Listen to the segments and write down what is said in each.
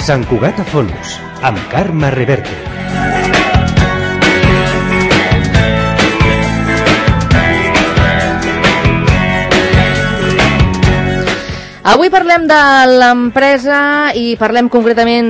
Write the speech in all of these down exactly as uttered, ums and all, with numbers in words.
Sant Cugat a Fonos, amb Carme Reverte. Avui parlem de l'empresa i parlem concretament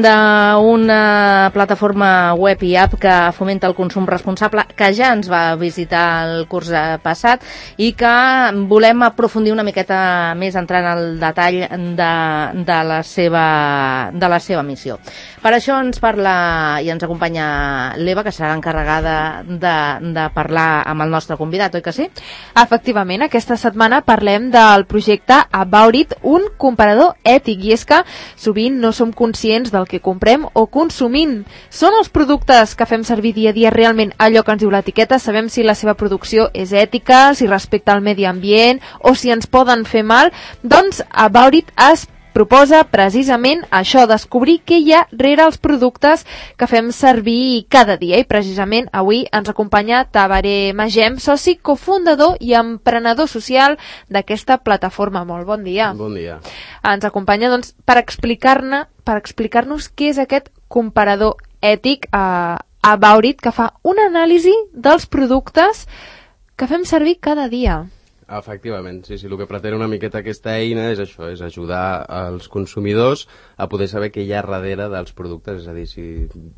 d'una plataforma web i app que fomenta el consum responsable, que ja ens va visitar el curs passat i que volem aprofundir una miqueta més entrant al detall de, de, la seva, de la seva missió. Per això ens parla i ens acompanya l'Eva, que serà encarregada de, de parlar amb el nostre convidat, oi que sí? Efectivament, aquesta setmana parlem del projecte About It, un comparador ètic, i és que sovint no som conscients del que comprem o consumim. Són els productes que fem servir dia a dia realment allò que ens diu l'etiqueta? Sabem si la seva producció és ètica, si respecta el medi ambient o si ens poden fer mal? Doncs About It es proposa precisament això, descobrir què hi ha rere els productes que fem servir cada dia. I precisament avui ens acompanya Tabaré Magem, soci, cofundador i emprenedor social d'aquesta plataforma. Molt bon dia. Bon dia. Ens acompanya doncs, per explicar-ne per explicar-nos què és aquest comparador ètic a About It, que fa una anàlisi dels productes que fem servir cada dia. Efectivament, sí, sí, el que pretén una miqueta aquesta eina és això, és ajudar els consumidors a poder saber què hi ha darrere dels productes, és a dir, si,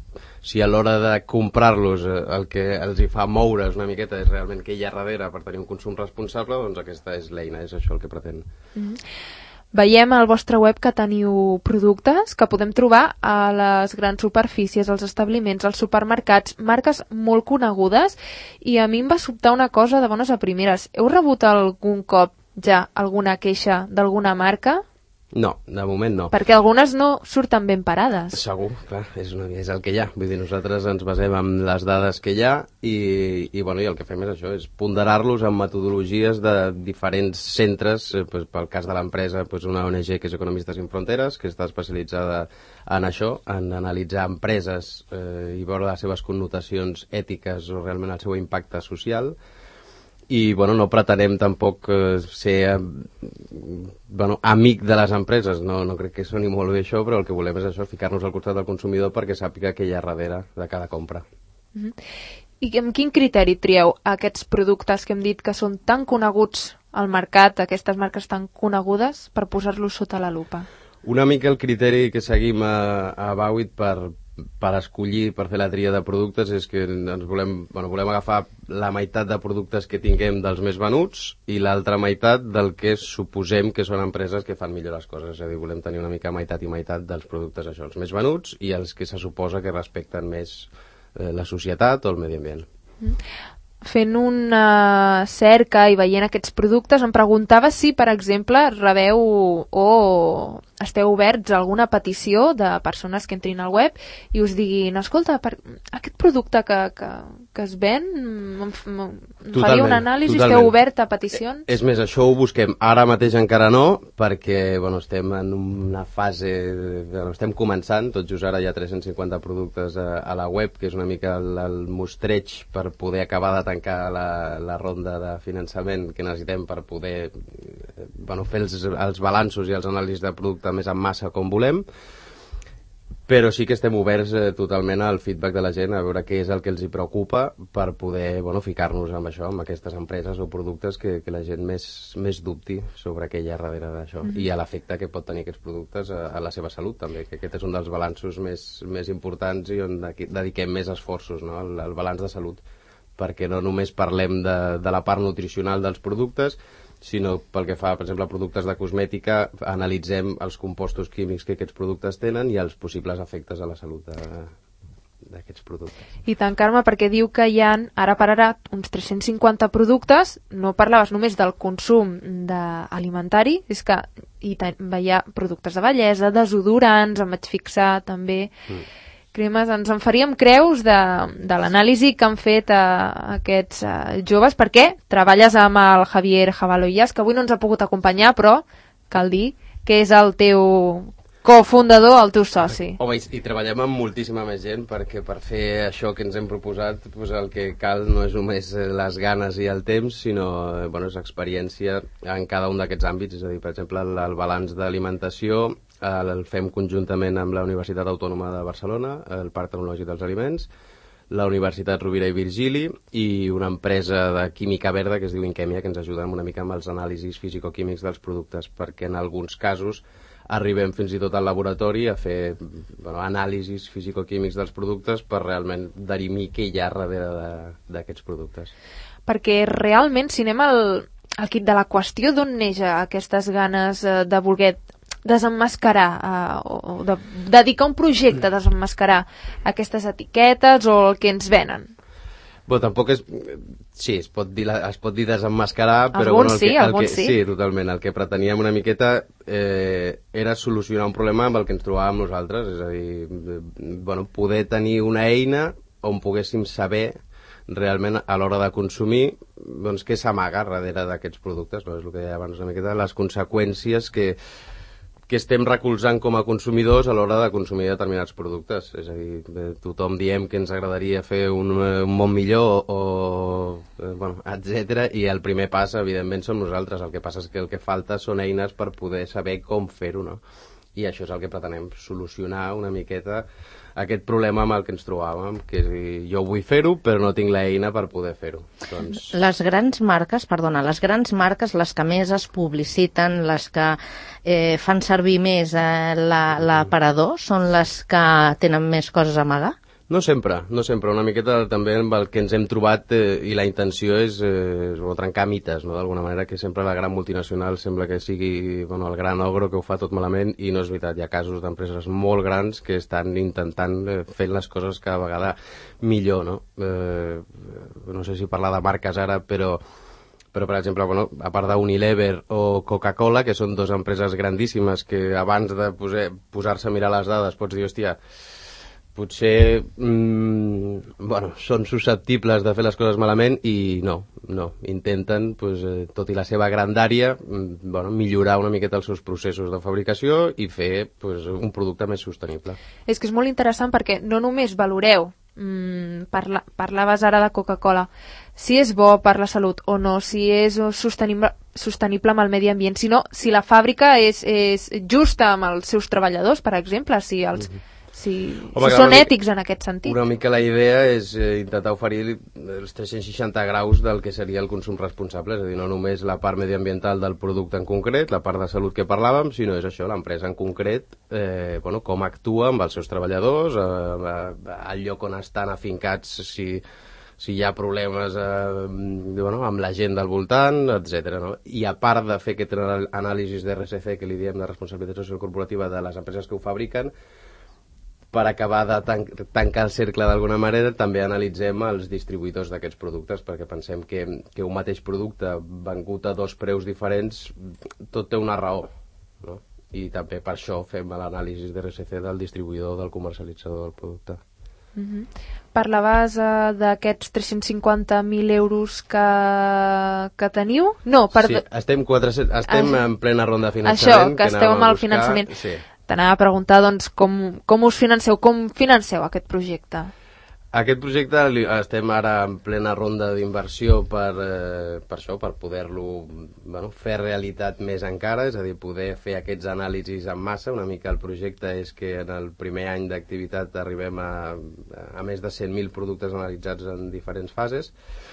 si a l'hora de comprar-los el que els hi fa moure's una miqueta és realment què hi ha darrere per tenir un consum responsable, doncs aquesta és l'eina, és això el que pretén. Mm-hmm. Veiem al vostre web que teniu productes que podem trobar a les grans superfícies, als establiments, als supermercats, marques molt conegudes, i a mi em va sobtar una cosa de bones a primeres. Heu rebut algun cop ja alguna queixa d'alguna marca? No, de moment no. Perquè algunes no surten ben parades. Segur, clar, és, una, és el que hi ha. Vull dir, nosaltres ens basem en les dades que hi ha i, i, bueno, i el que fem és això, és ponderar-los amb metodologies de diferents centres. Eh, pues, pel cas de l'empresa, pues, una O N G que és Economistes Sin Fronteres, que està especialitzada en això, en analitzar empreses eh, i veure les seves connotacions ètiques o realment el seu impacte social. I, bueno, no pretenem tampoc eh, ser eh, bueno, amic de les empreses, no, no crec que soni molt bé això, però el que volem és això, ficar-nos al costat del consumidor perquè sàpiga què hi ha darrere de cada compra. Mm-hmm. I amb quin criteri trieu aquests productes que hem dit que són tan coneguts al mercat, aquestes marques tan conegudes, per posar-los sota la lupa? Una mica el criteri que seguim a, a About It per per escollir, per fer la tria de productes, és que ens volem, bueno, volem agafar la meitat de productes que tinguem dels més venuts i l'altra meitat del que suposem que són empreses que fan millor les coses. És a dir, volem tenir una mica meitat i meitat dels productes, això, els més venuts i els que se suposa que respecten més eh, la societat o el medi ambient. Mm. Fent una cerca i veient aquests productes, em preguntava si, per exemple, rebeu o esteu oberts a alguna petició de persones que entrin al web i us diguin, escolta, per aquest producte que, que, que es ven, em faria una anàlisi, totalment. Esteu obert a peticions? És més, això ho busquem. Ara mateix encara no, perquè bueno, estem en una fase, bueno, estem començant, tot just ara hi ha tres-cents cinquanta productes a, a la web, que és una mica el, el mostreig per poder acabar de tancar la, la ronda de finançament que necessitem per poder bueno, fer els, els balanços i els anàlisis de producte més en massa com volem, però sí que estem oberts eh, totalment al feedback de la gent, a veure què és el que els hi preocupa per poder bueno, ficar-nos amb això, amb aquestes empreses o productes que, que la gent més, més dubti sobre què hi ha darrere d'això mm-hmm. i a l'efecte que pot tenir aquests productes a, a la seva salut també, que aquest és un dels balanços més, més importants i on dediquem més esforços, no? el, el balanç de salut, perquè no només parlem de, de la part nutricional dels productes, sinó pel que fa, per exemple, a productes de cosmètica, analitzem els compostos químics que aquests productes tenen i els possibles efectes a la salut d'aquests productes. I tant, Carme, perquè diu que hi ha, ara per ara, uns tres-cents cinquanta productes, no parlaves només del consum alimentari, és que hi veia productes de bellesa, desodorants, em vaig fixar també... Mm. Cremes, ens en faríem creus de, de l'anàlisi que han fet a, a aquests a, joves, perquè treballes amb el Javier Jabaloyas, que avui no ens ha pogut acompanyar, però cal dir que és el teu cofundador, el teu soci. Home, i, i treballem amb moltíssima més gent, perquè per fer això que ens hem proposat, doncs el que cal no és només les ganes i el temps, sinó bueno, és experiència en cada un d'aquests àmbits, és a dir, per exemple, el, el balanç d'alimentació el fem conjuntament amb la Universitat Autònoma de Barcelona, el Parc Tecnològic dels Aliments, la Universitat Rovira i Virgili i una empresa de química verda que es diu Inquèmia, que ens ajuda una mica amb els anàlisis fisicoquímics dels productes, perquè en alguns casos arribem fins i tot al laboratori a fer bueno, anàlisis fisicoquímics dels productes per realment derimir què hi ha darrere d'aquests productes. Perquè realment, si anem al, al quid de la qüestió, d'on neix aquestes ganes de voler desemmascarar eh, o de dedicar un projecte a desemmascarar aquestes etiquetes o el que ens venen? Bé, tampoc és... Sí, es pot dir, es pot dir desemmascarar, però... Alguns bueno, el sí, que, el alguns que, sí. Sí, totalment. El que preteníem una miqueta eh, era solucionar un problema amb el que ens trobàvem nosaltres, és a dir, bueno, poder tenir una eina on poguéssim saber realment a l'hora de consumir doncs, què s'amaga darrere d'aquests productes, no? És el que deia abans una miqueta, les conseqüències que, que estem recolzant com a consumidors a l'hora de consumir determinats productes. És a dir, tothom diem que ens agradaria fer un, un món millor o, eh, bueno, etcètera, i el primer pas, evidentment, som nosaltres. El que passa és que el que falta són eines per poder saber com fer-ho, no? I això és el que pretenem, solucionar una miqueta aquest problema amb el que ens trobàvem, que és dir, jo vull fer-ho, però no tinc l'eina per poder fer-ho. Doncs... Les grans marques, perdona, les grans marques, les que més es publiciten, les que eh, fan servir més eh, l'aparador, són les que tenen més coses a amagar? No sempre, no sempre. Una miqueta també amb el que ens hem trobat eh, i la intenció és eh, o trencar mites, no? D'alguna manera, que sempre la gran multinacional sembla que sigui bueno, el gran ogro que ho fa tot malament, i no és veritat. Hi ha casos d'empreses molt grans que estan intentant eh, fer les coses cada vegada millor, no? Eh, no sé si parlar de marques ara, però però, per exemple, bueno, a part d'Unilever o Coca-Cola, que són dues empreses grandíssimes que abans de posar-se a mirar les dades pots dir, hòstia, potser mmm, bueno, són susceptibles de fer les coses malament, i no, no. Intenten, pues, eh, tot i la seva grandària, mm, bueno, millorar una miqueta els seus processos de fabricació i fer pues, un producte més sostenible. És que és molt interessant perquè no només valoreu, mmm, parla, parlaves ara de Coca-Cola, si és bo per la salut o no, si és sostenible, sostenible amb el medi ambient, sinó si la fàbrica és, és justa amb els seus treballadors, per exemple, si els... Mm-hmm. Si, Home, si són mica, ètics en aquest sentit. Una mica la idea és eh, intentar oferir els tres-cents seixanta graus del que seria el consum responsable, és a dir, no només la part mediambiental del producte en concret, la part de salut que parlàvem, sinó és això, l'empresa en concret, eh, bueno, com actua amb els seus treballadors, eh, al lloc on estan afincats, si, si hi ha problemes eh, bueno, amb la gent del voltant, etcètera. No? I a part de fer aquest anàlisi de R S C, que li diem de responsabilitat social corporativa de les empreses que ho fabriquen, per acabar de tan tancar el cercle d'alguna manera, també analitzem els distribuïdors d'aquests productes, perquè pensem que, que un mateix producte vengut a dos preus diferents tot té una raó, no? I també per això fem l'anàlisi de R S C del distribuïdor, del comercialitzador del producte. Mm-hmm. Parlaves uh, d'aquests tres-cents cinquanta mil euros que, que teniu? No, per... Sí, estem, quatre-cents, estem ah, en plena ronda de finançament. Això, que, que esteu amb el finançament. Sí. T'anava a preguntar, doncs, com, com us financeu, com financeu aquest projecte? Aquest projecte estem ara en plena ronda d'inversió per, eh, per això, per poder-lo bueno, fer realitat més encara, és a dir, poder fer aquests anàlisis en massa. Una mica el projecte és que en el primer any d'activitat arribem a, a més de cent mil productes analitzats en diferents fases.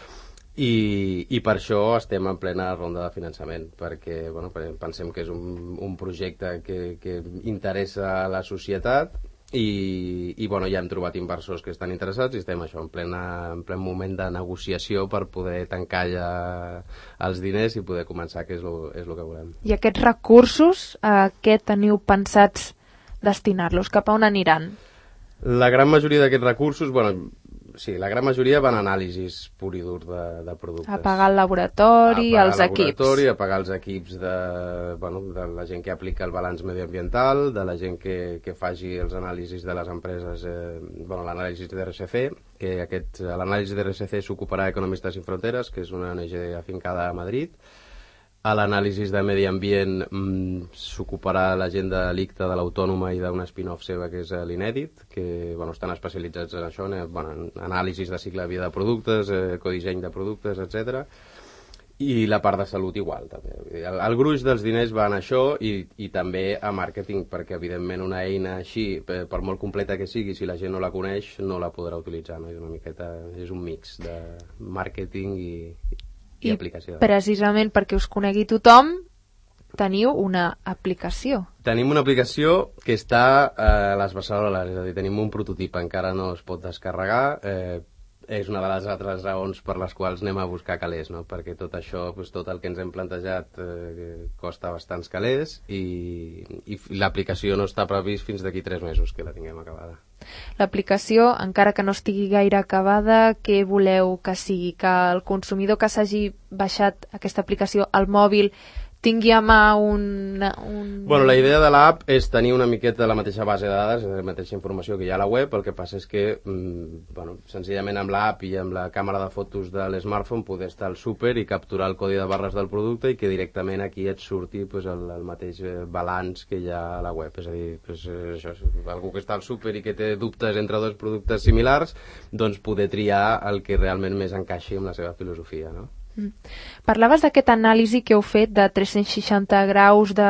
I, i per això estem en plena ronda de finançament, perquè bueno, pensem que és un, un projecte que, que interessa a la societat i, i bueno, ja hem trobat inversors que estan interessats i estem això, en, plena, en plen moment de negociació per poder tancar ja els diners i poder començar, que és lo, és lo que volem. I aquests recursos, a què teniu pensats destinar-los? Cap a on aniran? La gran majoria d'aquests recursos, bueno, sí, la gran majoria van a anàlisis pur i dur de, de productes. A pagar el laboratori, a els equips. A pagar el laboratori, a pagar els equips de, bueno, de la gent que aplica el balanç mediambiental, de la gent que, que faci els anàlisis de les empreses, eh, bueno, l'anàlisi de R S C, que aquest, l'anàlisi de R S C s'ocuparà Economistes Sin Fronteres, que és una O N G afincada a Madrid. A l'anàlisi de medi ambient mmm, s'ocuparà la gent de l'I C T A, de l'Autònoma i d'un spin-off seva que és l'Inèdit, que bueno, estan especialitzats en això, en, bueno, en anàlisis de cicle de vida de productes, eh, codisseny de productes, etcètera. I la part de salut igual, també. El, el gruix dels diners va en això i, i també a màrqueting, perquè evidentment una eina així, per, per molt completa que sigui, si la gent no la coneix, no la podrà utilitzar, no? És una miqueta, és un mix de màrqueting i, i, I aplicació. Precisament perquè us conegui tothom, teniu una aplicació. Tenim una aplicació que està a les beceroles, és a dir, tenim un prototip, encara no es pot descarregar, eh, és una de les altres raons per les quals anem a buscar calés, no? Perquè tot això, doncs, tot el que ens hem plantejat eh, costa bastants calés i, i l'aplicació no està previst fins d'aquí tres mesos que la tinguem acabada. L'aplicació, encara que no estigui gaire acabada, què voleu que sigui? Que el consumidor que s'hagi baixat aquesta aplicació al mòbil tingui a mà un... un... Bueno, la idea de l'app és tenir una miqueta la mateixa base de dades, la mateixa informació que hi ha a la web, el que passa és que, mmm, bueno, senzillament amb l'app i amb la càmera de fotos de l'smartphone poder estar al súper i capturar el codi de barres del producte i que directament aquí et surti pues, el, el mateix balanç que hi ha a la web. És a dir, pues, això, algú que està al súper i que té dubtes entre dos productes similars, doncs poder triar el que realment més encaixi amb la seva filosofia, no? Mm. Parlaves d'aquest anàlisi que heu fet de tres-cents seixanta graus de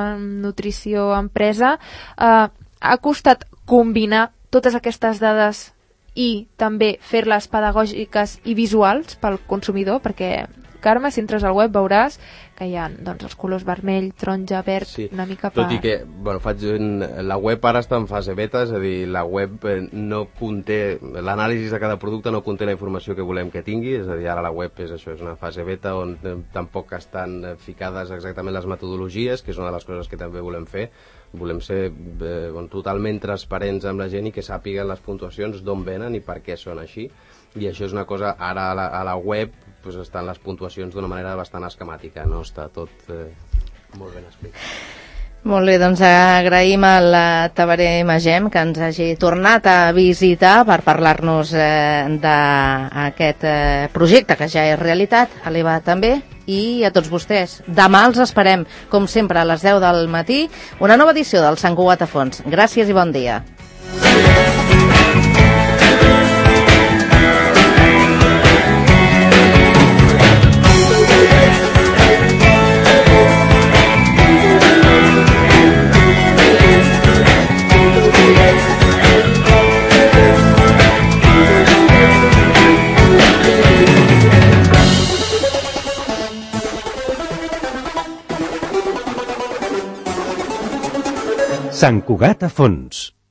nutrició empresa. Eh, ha costat combinar totes aquestes dades i també fer-les pedagògiques i visuals pel consumidor? Perquè, Carme, si entres al web veuràs que hi ha doncs, els colors vermell, taronja, verd, sí. Una mica per... Tot i que, bueno, faig un... la web ara està en fase beta, és a dir, la web no conté, l'anàlisi de cada producte no conté la informació que volem que tingui, és a dir, ara la web és això, és una fase beta on tampoc estan ficades exactament les metodologies, que és una de les coses que també volem fer. Volem ser eh, bon, totalment transparents amb la gent i que sàpiguen les puntuacions d'on venen i per què són així. I això és una cosa, ara a la, a la web pues, estan les puntuacions d'una manera bastant esquemàtica, no està tot eh, molt ben explicat. Molt bé, doncs agraïm al Taverner Magem que ens hagi tornat a visitar per parlar-nos eh, d'aquest eh, projecte que ja és realitat, a l'Eva també, i a tots vostès. Demà els esperem, com sempre, a les deu del matí, una nova edició del Sant Cugat a Fons. Gràcies i bon dia. Sant Cugat a Fons.